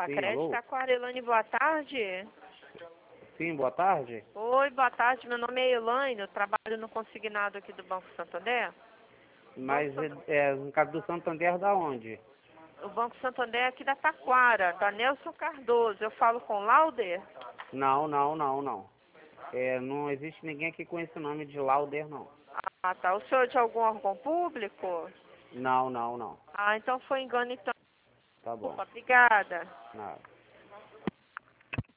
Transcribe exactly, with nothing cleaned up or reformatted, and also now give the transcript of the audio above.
Sacredi, alô? Taquarelane, boa tarde. Sim, boa tarde. Oi, boa tarde, meu nome é Elaine, eu trabalho no consignado aqui do Banco Santander. Mas Banco, é, é, no caso do Santander, da onde? o Banco Santander é aqui da Taquara, da Nelson Cardoso. Eu falo com Lauder? Não, não, não, não. É, não existe ninguém aqui com esse nome de Lauder, não. Ah, tá. O senhor é de algum órgão público? Não, não, não. Ah, então foi engano, então. Tá bom. Obrigada. Nada.